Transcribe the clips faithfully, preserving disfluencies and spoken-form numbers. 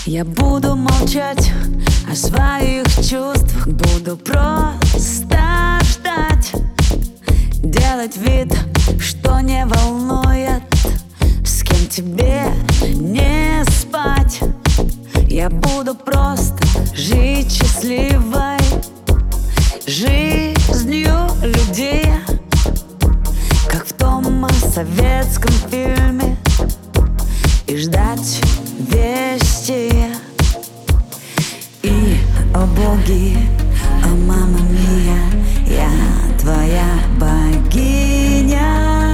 Я буду молчать о своих чувствах, буду просто ждать, делать вид, что не волнует, с кем тебе не спать. Я буду просто жить счастливой жизнью людей, как в том советском фильме, и ждать вести. И, о боги, о мама мия, я твоя богиня.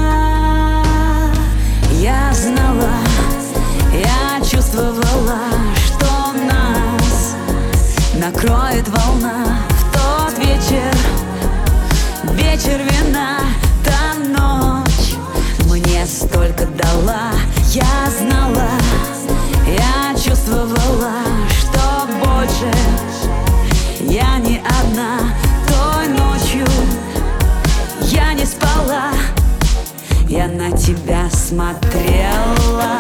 Я знала, я чувствовала, что нас накроет волна в тот вечер, вечер вина. Та ночь мне столько дала. Я знала, я чувствовала, что больше я не одна. Той ночью я не спала, я на тебя смотрела.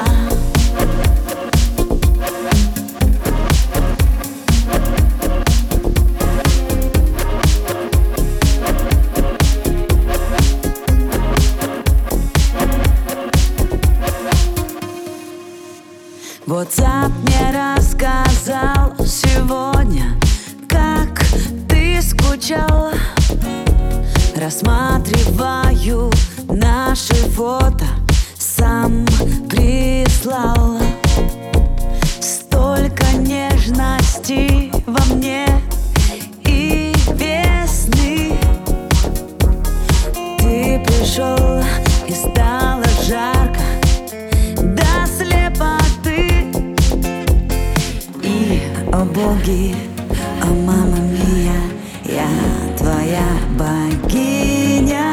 WhatsApp мне рассказал сегодня, как ты скучала. Рассматриваю наши фото, сам прислал. Столько нежности во мне и весны. Ты пришел и стало жарко до слепоты. И, о боги, о мама мия, я твоя богиня.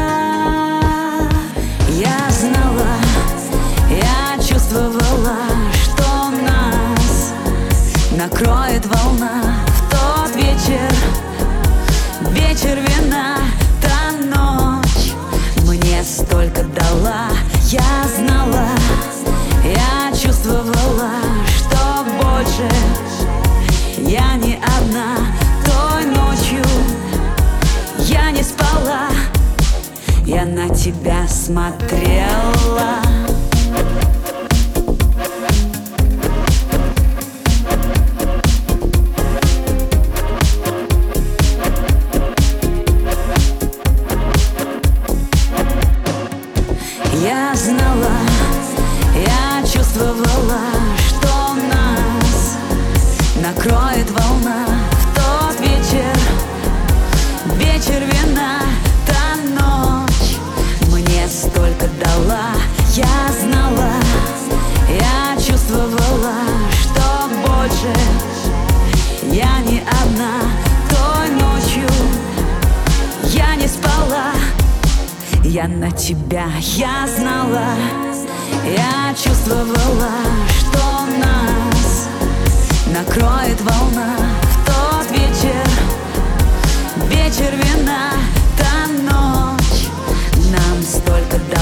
Я знала, я чувствовала, что нас накроет волна в тот вечер, вечер вина. Та ночь мне столько дала. Я знала, я чувствовала, что больше я не одна. Той ночью я не спала, я на тебя смотрела. Я знала, я чувствовала, что нас накроет волна в тот вечер, вечер вина. Та ночь мне столько дала. Я знала, я чувствовала, что больше я не одна. Той ночью я не спала, я на тебя. Я знала, я чувствовала, что нас накроет волна в тот вечер, вечер вина. Та ночь нам столько дала.